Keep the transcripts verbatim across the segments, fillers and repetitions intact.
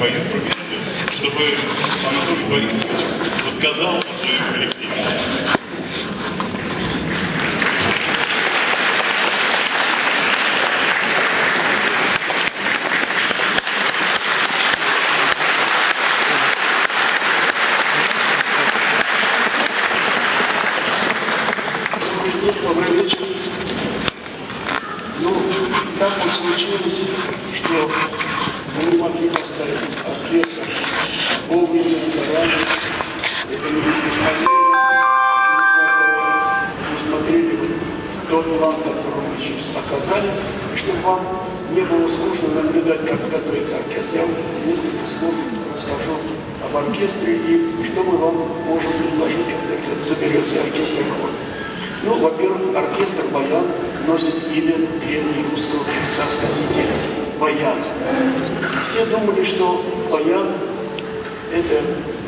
по инструменту, чтобы Анатолий Борисович рассказал о своем коллективе. Добрый вечер. Ну, так вот случилось, что мы не могли поставить оркестр вовремя, заранее. Это не усмотрели, не усмотрели вот тот план, в котором мы сейчас оказались, и чтобы вам не было скучно наблюдать, как готовится оркестр, я вам несколько слов расскажу об оркестре и что мы вам можем предложить, как только соберется оркестр хор. Ну, во-первых, оркестр «Баян» носит имя древнерусского певца-сказителя Баяна. Все думали, что Баян – это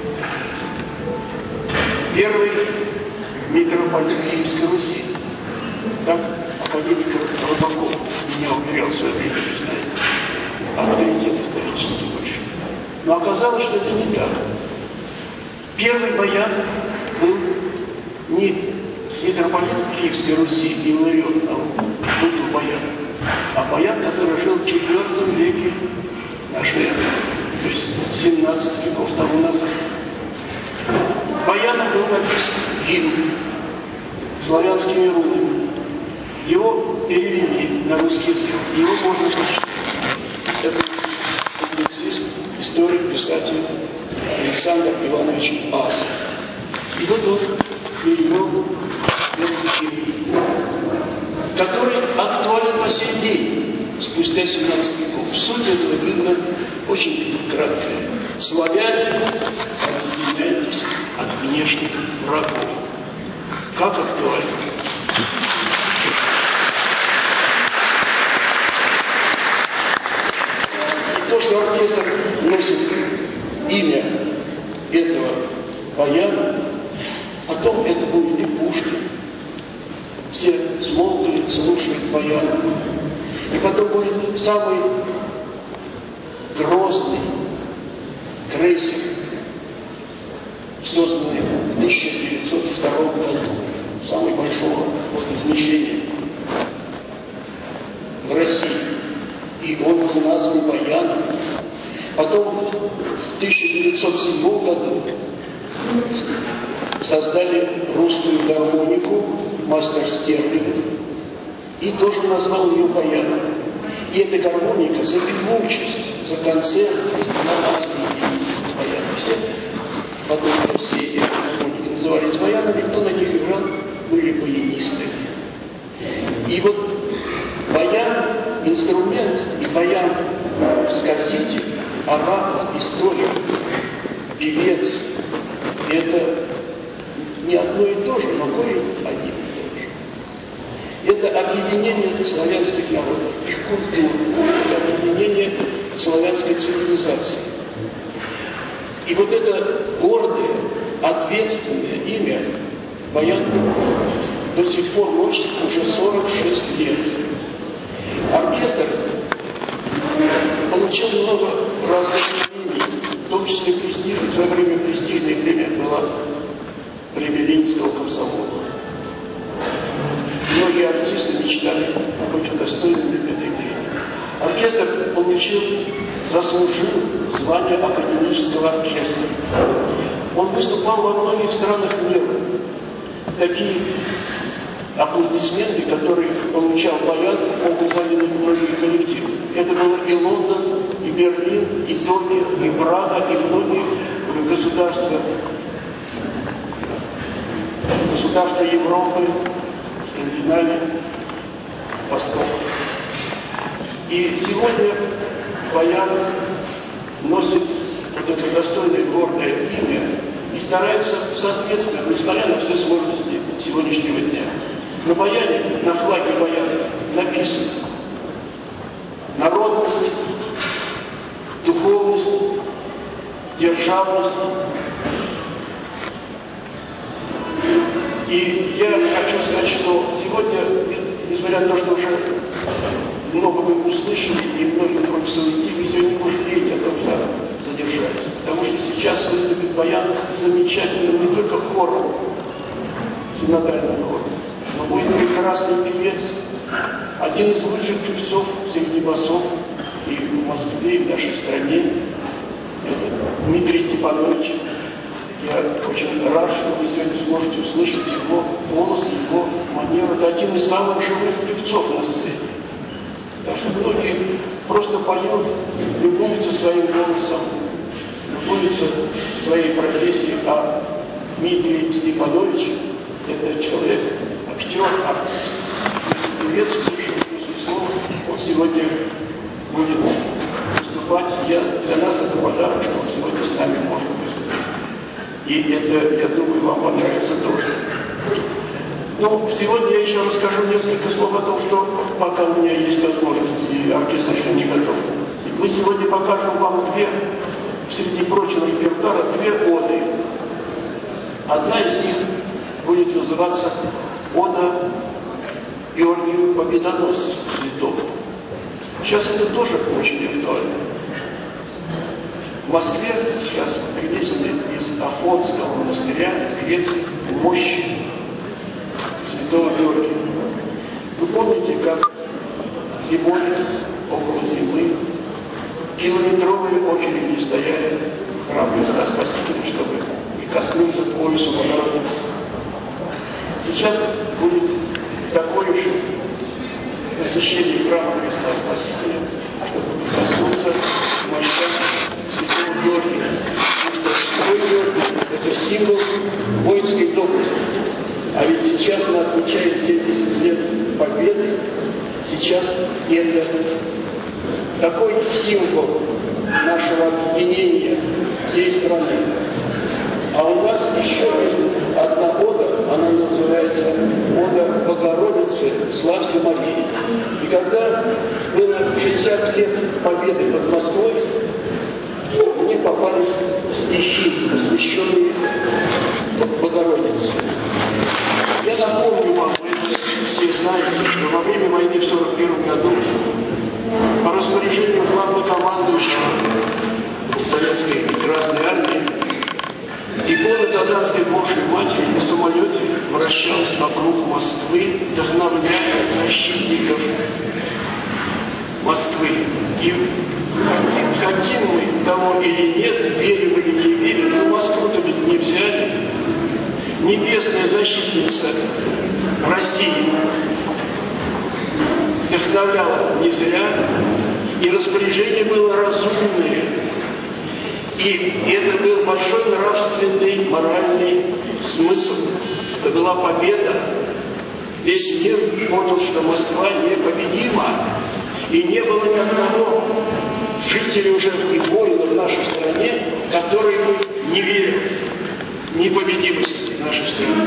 первый митрополит Киевской Руси. Так академик Рыбаков меня уверял в свое время, не знаете, авторитет исторический больше. Но оказалось, что это не так. Первый Баян был не митрополит Киевской Руси Иларион, а был Баян. А Баян, который жил в четвёртом веке нашей эры, то есть семнадцать веков тому назад. Баяном был написан гимн славянскими рунами. Его перевели на русский язык. Его можно прочитать. Это публицист, историк, писатель Александр Иванович Ас. И вот он перевел который актуален по сей день, спустя семнадцать веков. Суть этого гимна очень краткая. Славяне, объединяйтесь от внешних врагов. Как актуально? И то, что оркестр носит имя этого Баяна, потом это будет и Пушкин. Все смолкли, слушают Баяна. И потом будет самый грозный крейсер, созданный в тысяча девятьсот втором году, самый большого водоизмещения в России. И он был назван Баяном. Потом в тысяча девятьсот седьмом году создали русскую гармонику мастер Стерлинг и тоже назвал ее Баяном. И эта гармоника за певучесть, за концерт была названа Баяном. Все потом все эти гармоники назывались Баянами, кто на них играл, были баянисты. И вот Баян – инструмент, и Баян – сказитель, оратор, историк, певец. И это не одно и то же, но корень один и тот же. Это объединение славянских народов, их культур, это объединение славянской цивилизации. И вот это гордое, ответственное имя Баян до сих пор носит уже сорок шесть лет. Оркестр получил много разных премий, в том числе престижных. В свое время престижная премия была премия Ленинского комсомола. Многие артисты мечтали быть удостоенными этой премии. Оркестр получил, заслужил звание академического оркестра. Он выступал во многих странах мира. Такие аплодисменты, которые получал Баян, могут задавить многие коллективы. Это было и Лондон, и Берлин, и Токио, и Прага, и многие государства, государства Европы, Скандинавии, Востока. И сегодня Баян носит вот это достойное, гордое имя и старается соответствовать, несмотря на все сложности сегодняшнего дня. На Баяне, на флаге Баяна написано народность, духовность, державность. И я хочу сказать, что сегодня, несмотря на то, что уже много вы услышали, и многим хочется уйти, вы сегодня не пожалеете о том, что выступит баян замечательным не только хором, синодальным хором, но будет прекрасный певец, один из лучших певцов среди басов и в Москве, и в нашей стране. Это Дмитрий Степанович. Я очень рад, что вы сегодня сможете услышать его голос, его манеру. Это один из самых живых певцов на сцене. Так что многие просто поют, любуются своим голосом, любуются своей профессией. А Дмитрий Степанович – это человек, актер, артист, певец в лучшем смысле слова. Он сегодня будет выступать. Я, для нас это подарок, что он сегодня с нами может выступить. И это, я думаю, вам понравится тоже. Ну, сегодня я еще расскажу несколько слов о том, что пока у меня есть возможность, и оркестр еще не готов. Мы сегодня покажем вам две, среди прочего репертуара, две оды. Одна из них будет называться «Ода Георгию Победоносцу святому». Сейчас это тоже очень актуально. В Москве сейчас привезены из Афонского монастыря в Греции мощи святого Георгия. Вы помните, как зимой, около зимы, километровые очереди стояли в храм Христа Спасителя, чтобы прикоснуться к поясу Богородицы. Сейчас будет такое же посещение храма Христа Спасителя, чтобы прикоснуться к мощам святого Георгия. Потому что святой Георгий – это символ воинской доблести. А ведь сейчас мы отмечаем семьдесят лет Победы. Сейчас это такой символ нашего объединения всей страны. А у нас еще есть одна ода, она называется «Ода Богородицы, славься Марии». И когда было шестьдесят лет Победы под Москвой, мне попались стихи, посвященные Богородице. Я напомню вам, вы это все знаете, что во время войны в сорок первом году по распоряжению главнокомандующего Советской и Красной Армии икона Казанской Божьей Матери на самолете вращалась вокруг Москвы, вдохновляя защитников Москвы. И хотим, хотим мы того или нет, верим или не верим, но Москву-то ведь не взяли. Небесная защитница России вдохновляла не зря, и распоряжение было разумное. И это был большой нравственный, моральный смысл. Это была победа. Весь мир понял, что Москва непобедима. И не было ни одного жителя уже и воина в нашей стране, который бы не верил в непобедимость нашей страны.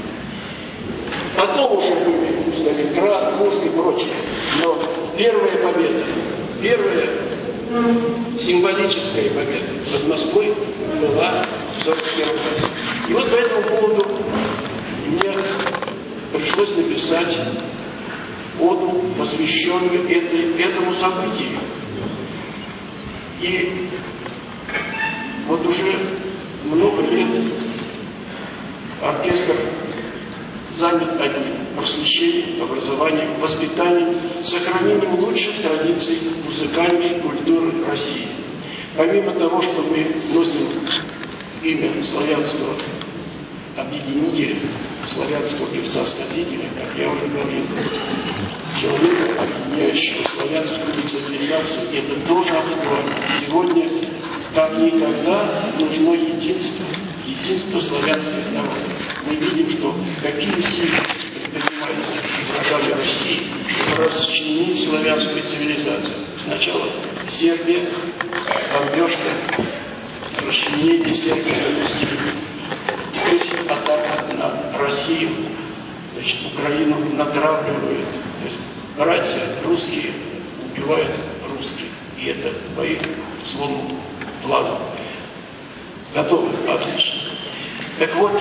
Потом уже были Сталинград, Курск и прочее. Но первая победа, первая символическая победа над Москвой была в сорок первом году. И вот по этому поводу мне пришлось написать оду, посвященную этой, этому событию. И вот уже много лет оркестр занят одним – просвещением, образованием, воспитанием, сохранением лучших традиций музыкальной культуры России. Помимо того, что мы носим имя славянского объединителя, славянского певца-сказителя, как я уже говорил, человека, объединяющего славянскую цивилизацию, это тоже актуально. Сегодня, как никогда, нужно единство, единство славянских народов. Мы видим, что какие усилия предпринимаются врагами России, чтобы расчленить славянскую цивилизацию. Сначала Сербия, бомбежка, расчленение Сербии на Руси. Теперь атака на Россию. Значит, Украину натравливают. То есть братья русские убивают русских. И это по их злому плану. Готовы? Отлично. Так вот,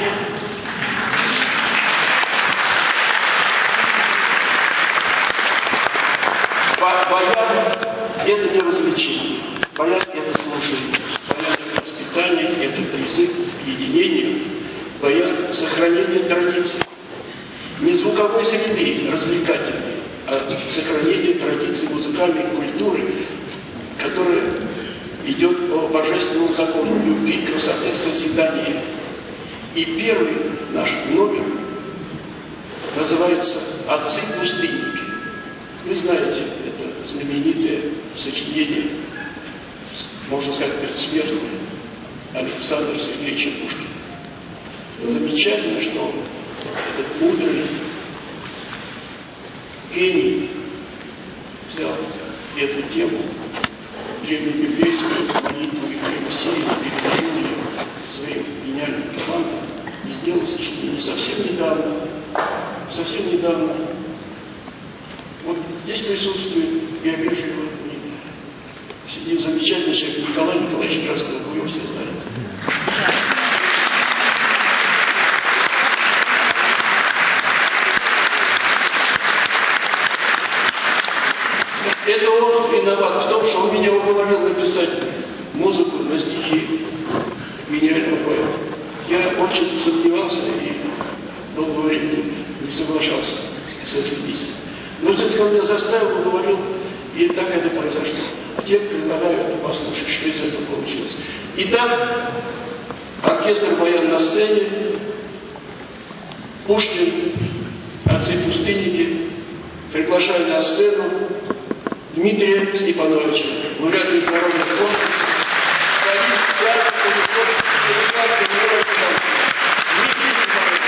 баян – это не развлечение. Баян – это служение. Баян – это воспитание, это призыв к единению, баян – сохранение традиций. Не звуковой среды развлекательной, а сохранение традиций музыкальной культуры, которая идет по божественному закону любви, красоты, созидания. И первый наш номер называется «Отцы-пустынники». Вы знаете, это знаменитое сочинение, можно сказать, предсмертное Александра Сергеевича Пушкина. Это замечательно, что этот мудрый гений взял эту тему древнебиблейскую молитву Ефрема Сирина, передал ее своим гениальным талантам и сделал сочинение совсем недавно, совсем недавно. Вот здесь присутствует, я вижу его, сидит замечательный человек Николай Николаевич Дроздов, вы его все знаете. Это он виноват в том, что он меня уговорил написать музыку на стихи гениального поэта. Я очень сомневался и долгое время не соглашался с этой песней. Но все-таки он меня заставил, уговорил, и так это произошло. А теперь предлагаю это послушать, что из этого получилось. Итак, оркестр баян на сцене, Пушкин, отцы-пустынники, приглашаю на сцену Дмитрия Степановича, лауреат международных конкурсов, солист театра Станиславского мирового. Дмитрий Степанович.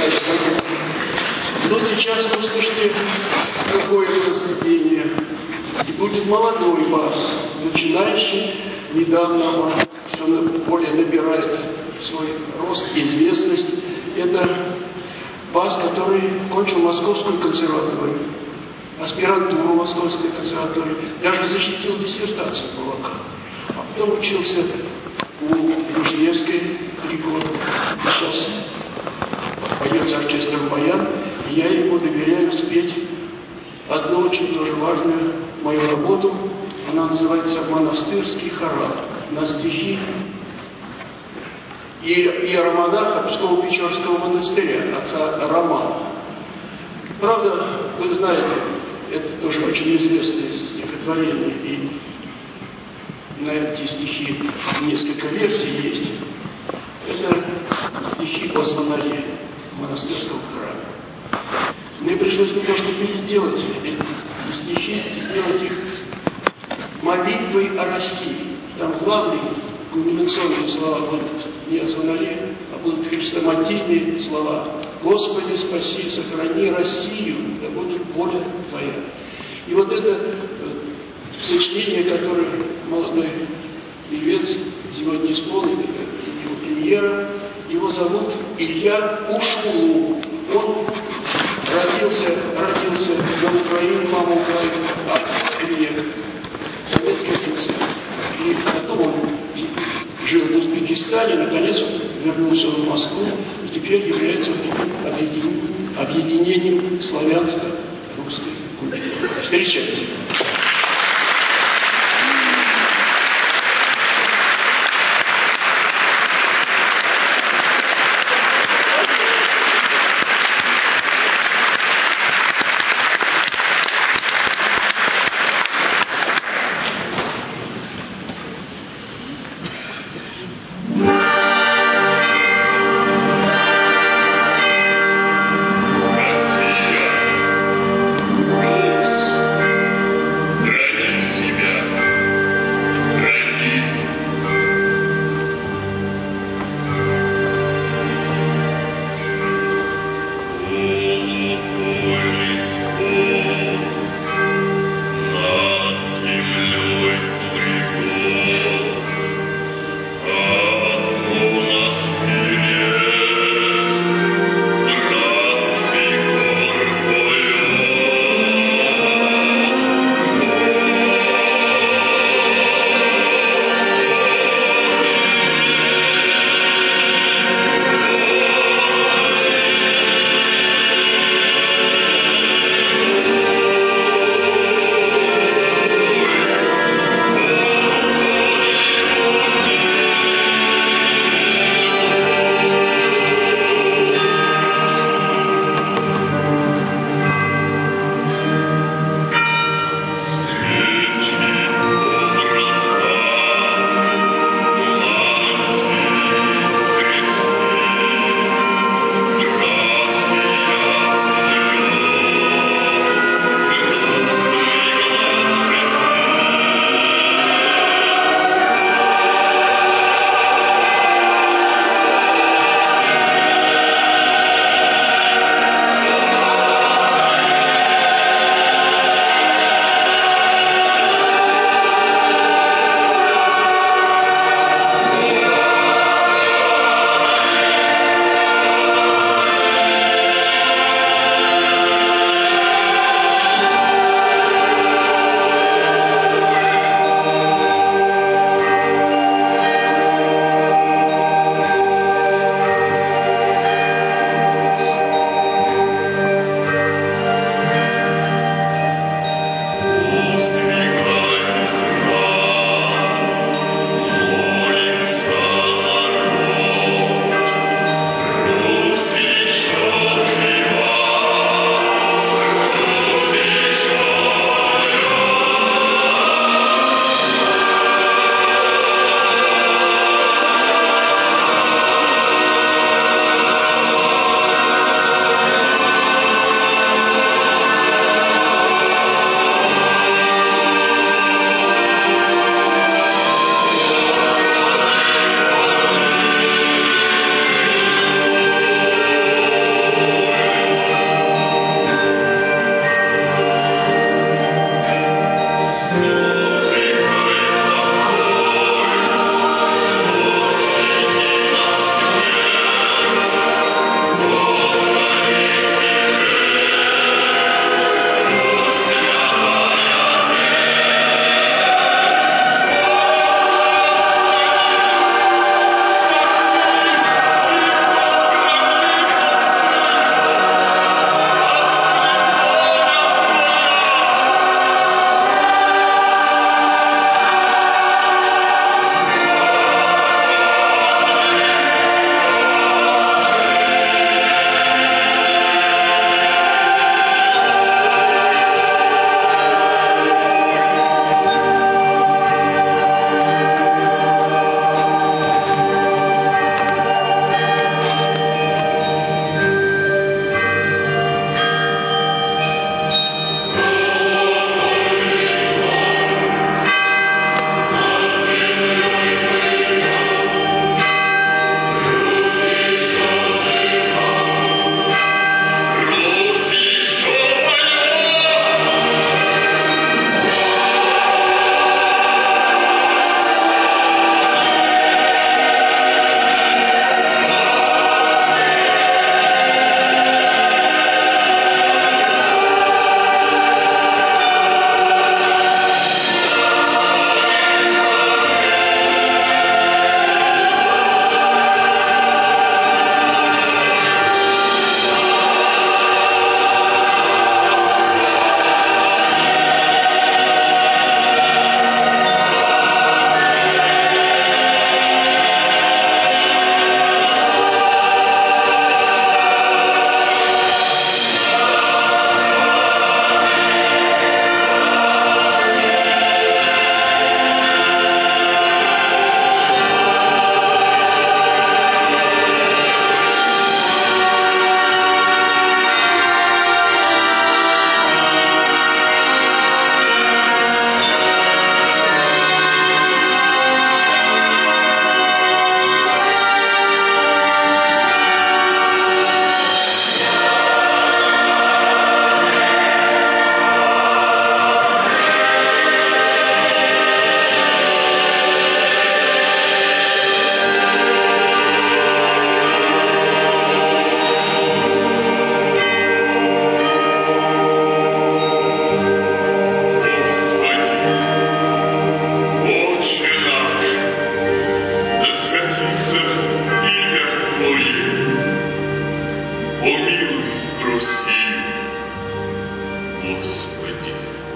пытаюсь сказать. Но сейчас вы услышите какое произведение. И будет молодой бас, начинающий недавно, он все более набирает свой рост, известность. Это бас, который кончил Московскую консерваторию, аспирантуру Московской консерватории, даже защитил диссертацию по вокалу. А потом учился у Вишневской три года. Сейчас поет с оркестром баян, и я ему доверяю спеть одну очень тоже важную мою работу. Она называется «Монастырский хорал» на стихи иеромонаха Псково-Печорского монастыря, отца Романа. Правда, вы знаете, это тоже очень известное стихотворение, и на эти стихи несколько версий есть. Это стихи о звонаре монастырского храма. Мне пришлось немножко переделать эти стихи, сделать их молитвой о России. Там главные кульминационные слова будут не о звонаре, а будут хрестоматийные слова. «Господи, спаси, сохрани Россию, да будет воля Твоя». И вот это сочинение, которое молодой певец сегодня исполнит, это его премьера, его зовут Илья Ушулу. Он родился, родился на Украине, мама Украина, а отец грек, советский офицер. И потом он жил в Узбекистане, наконец вот вернулся в Москву и теперь является объединением, объединением славянско-русской культуры. Встречайте. Россия, Русь, помилуй Россию, Господи.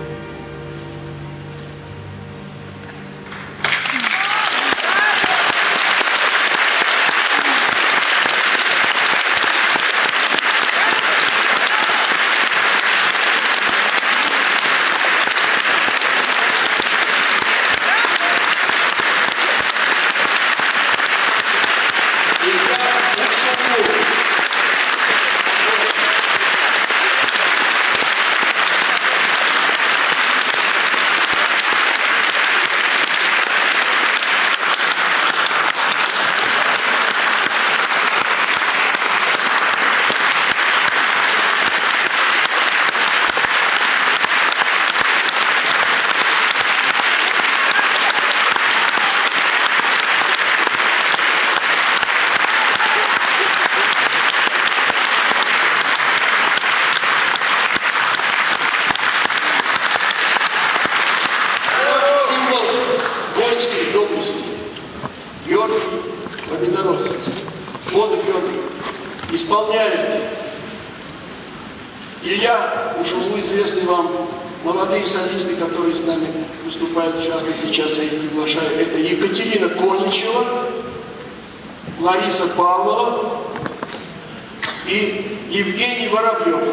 Георгий Победоносец, он и Георгий исполняют Илья, уже известный вам, молодые солисты, которые с нами выступают, в частности, сейчас я их приглашаю, это Екатерина Коничева, Лариса Павлова и Евгений Воробьев.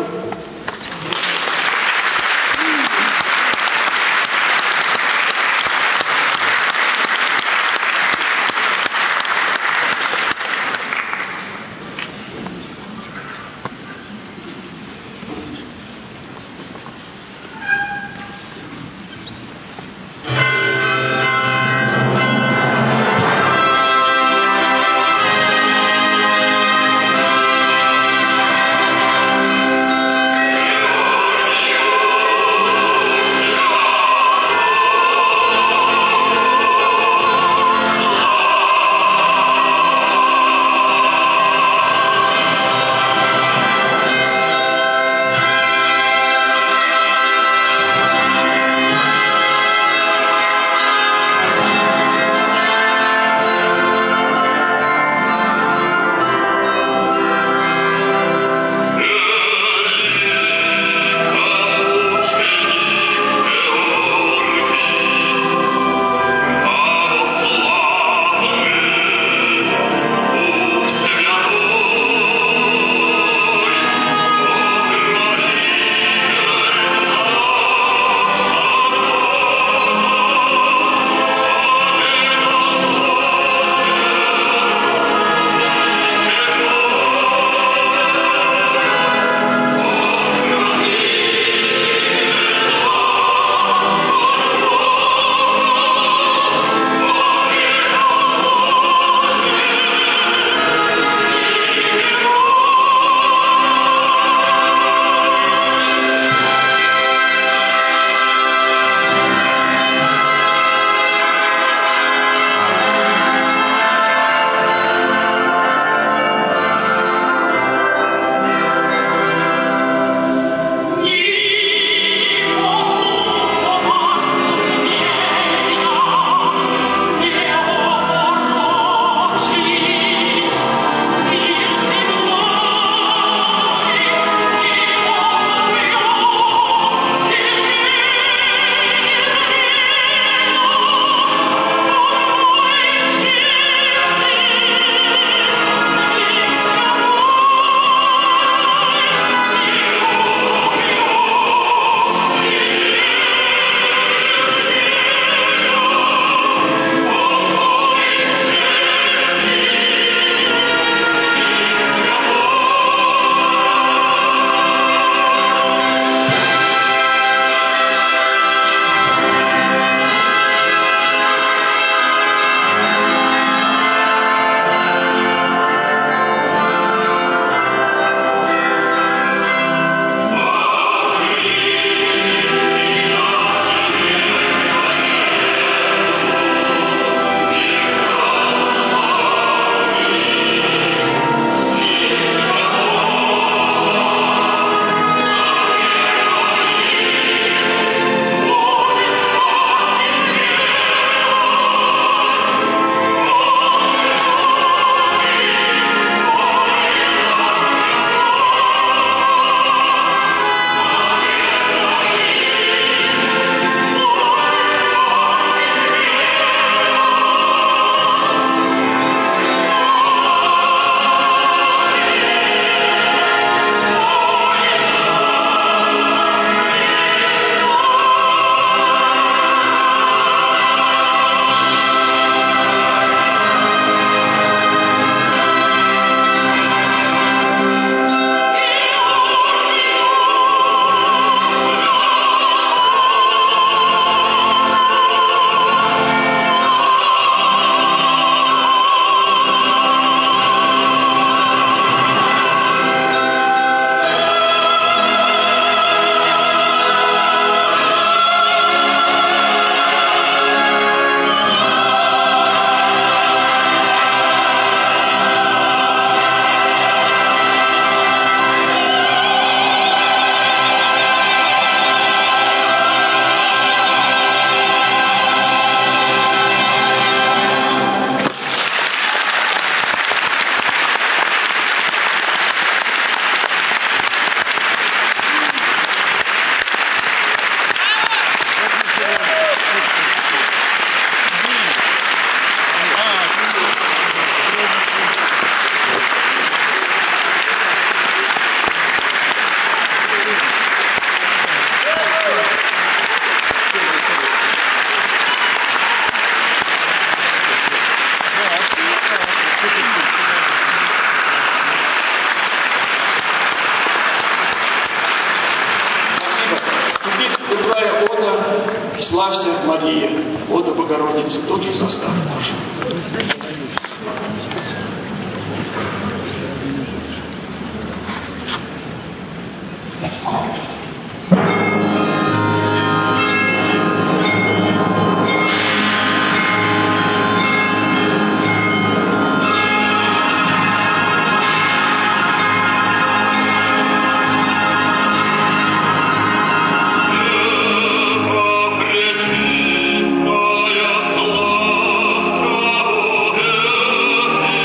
Славься, Мария, ода Богородицы, токи состав наш. Пречистая, славься Богу!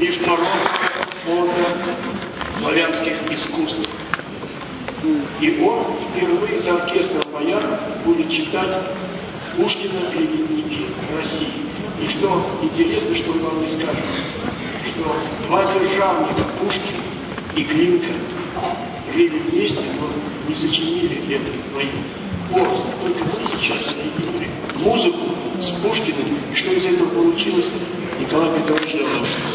Международного фонда славянских искусств. И он впервые за оркестром «Баян» будет читать Пушкина «Клеветники России». И что интересно, что он вам не скажет, что два державника, Пушкин и Глинка, жили вместе, но не сочинили этот двоих образ. Только мы сейчас соединили музыку с Пушкиным, и что из этого получилось, Николай Петрович доложит.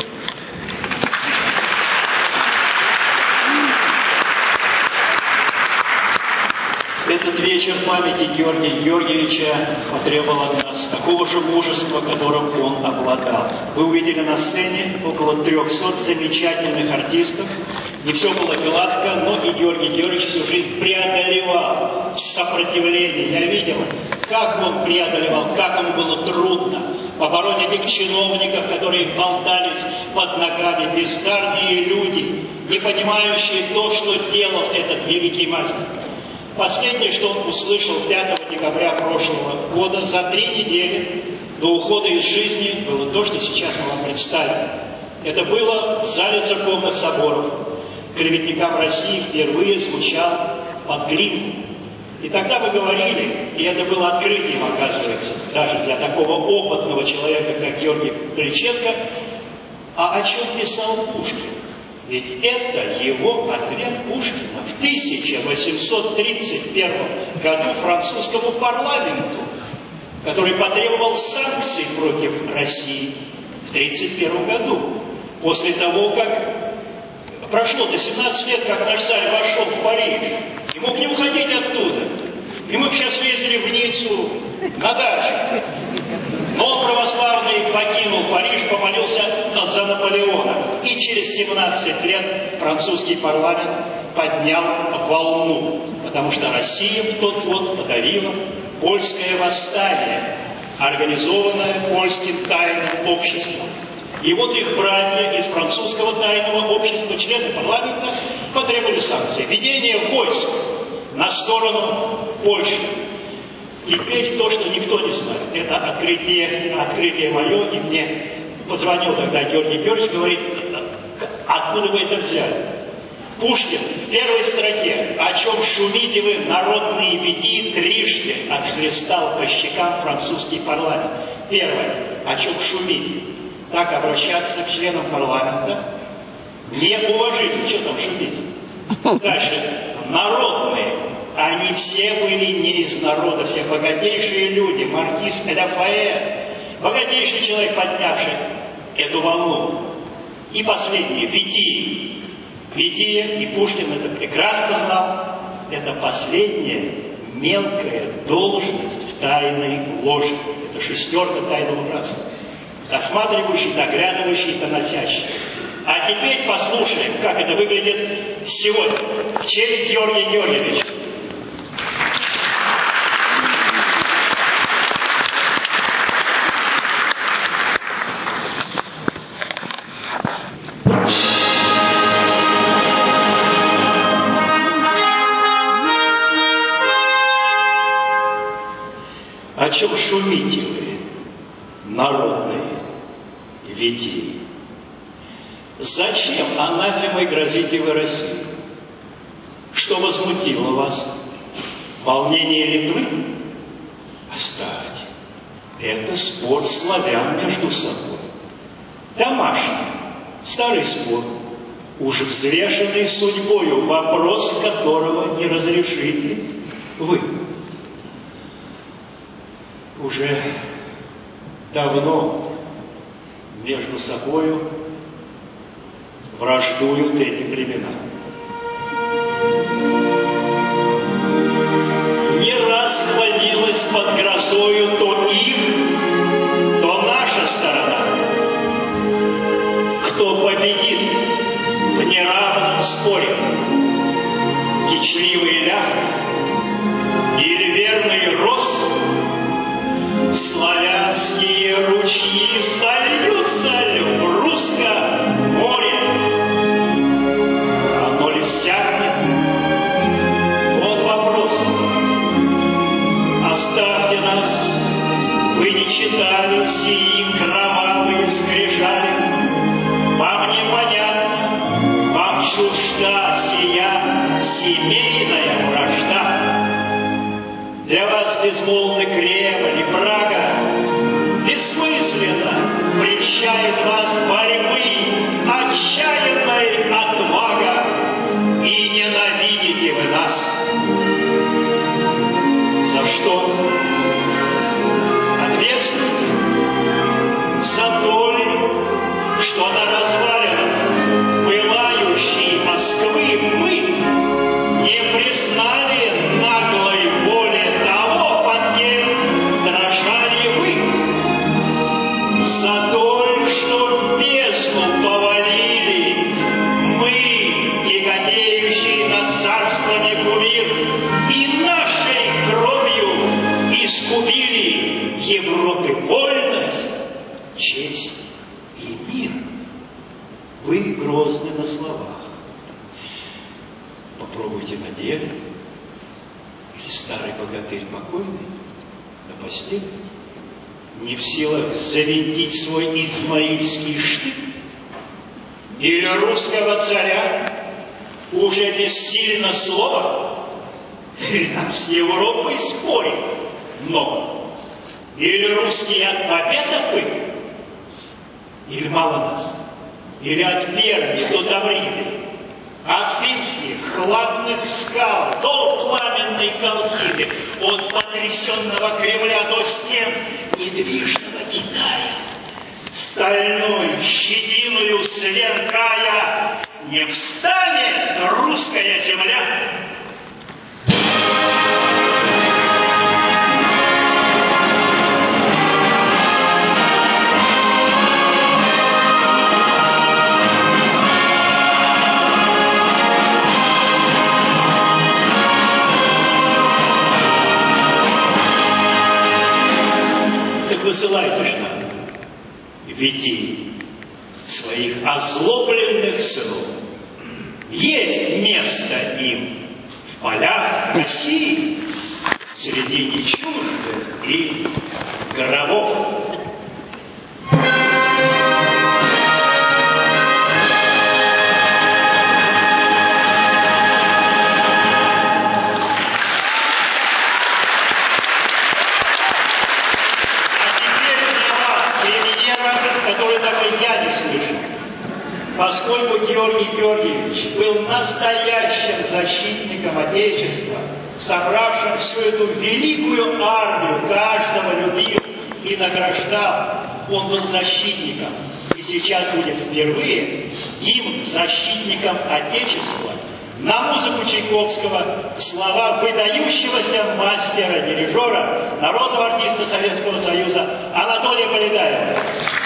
Этот вечер памяти Георгия Георгиевича потребовал от нас такого же мужества, которым он обладал. Вы увидели на сцене около трехсот замечательных артистов. Не все было гладко, но и Георгий Георгиевич всю жизнь преодолевал сопротивление. Я видел, как он преодолевал, как ему было трудно побороть этих чиновников, которые болтались под ногами, бездарные люди, не понимающие то, что делал этот великий мастер. Последнее, что он услышал пятого декабря прошлого года, за три недели до ухода из жизни, было то, что сейчас мы вам представим. Это было в зале церковных соборов. «Клеветникам России» впервые звучал под Глинку. И тогда мы говорили, и это было открытием, оказывается, даже для такого опытного человека, как Георгий Приченко, а о чем писал Пушкин? Ведь это его ответ Пушкина в тысяча восемьсот тридцать первом году французскому парламенту, который потребовал санкций против России в тридцать первом году. После того, как прошло-то семнадцать лет, как наш царь вошел в Париж, и мог не уходить оттуда. И мы бы сейчас ездили в Ниццу на дачу. Но он православный покинул Париж, помолился за Наполеона. И через семнадцать лет французский парламент поднял волну, потому что Россия в тот год подавила польское восстание, организованное польским тайным обществом. И вот их братья из французского тайного общества, члены парламента, потребовали санкций. Введение войск на сторону Польши. Теперь то, что никто не знает, это открытие, открытие мое, и мне позвонил тогда Георгий Георгиевич, говорит, откуда вы это взяли? Пушкин в первой строке: «О чем шумите вы, народные витии», трижды отхлестал по щекам французский парламент. Первое: о чем шумите. Так обращаться к членам парламента неуважительно. Что там шумите? Дальше: народные. Они все были не из народа, все богатейшие люди, маркиз Лафайет, богатейший человек, поднявший эту волну. И последнее: витии. Вития, и Пушкин это прекрасно знал, это последняя мелкая должность в тайной ложе. Это шестерка тайного братства. Досматривающий, доглядывающий, доносящий. А теперь послушаем, как это выглядит сегодня в честь Георгия Георгиевича. О чем шумите вы, народные витии? Зачем анафемой грозите вы России? Что возмутило вас? Волнение Литвы? Оставьте. Это спор славян между собой. Домашний, старый спор, уже взвешенный судьбою, вопрос которого не разрешите вы. Уже давно между собою враждуют эти племена. Не раз клонилась под грозою то их, то наша сторона. Кто победит в неравном споре? Кичливый ляг или верный рост? Славянские ручьи сольются ли в русском море? Оно ли сягнет? Вот вопрос. Оставьте нас ожидает вас борьбы, отчаянная отвага, и ненавидите вы нас. За что? Ответствуйте. За то ли, что на развалинах пылающей Москвы мы не признали наглой воли того, под кем дрожали вы. За то, что в бездну повалили мы, тяготеющие над царствами кумир, и нашей кровью искупили Европы вольность, честь и мир. Вы грозны на словах. Попробуйте на деле. Или старый богатырь покойный на постели, не в силах завинтить свой измаильский штык, или русского царя уже бессильно слово, или нам с Европой спорить много, или русские от побед отвык, или мало нас, или от Перми до Тавриды, от финских хладных скал до пламенной Колхиды, от потрясенного Кремля до стен недвижного Китая, стальной щетиною сверкая, не встанет русская земля. Высылайте ж нам веди своих озлобленных сынов. Есть место им в полях России среди нечуждых и гробов. Поскольку Георгий Георгиевич был настоящим защитником Отечества, собравшим всю эту великую армию, каждого любил и награждал, он был защитником. И сейчас будет впервые гимн защитникам Отечества на музыку Чайковского, слова выдающегося мастера-дирижера, народного артиста Советского Союза Анатолия Полетаева.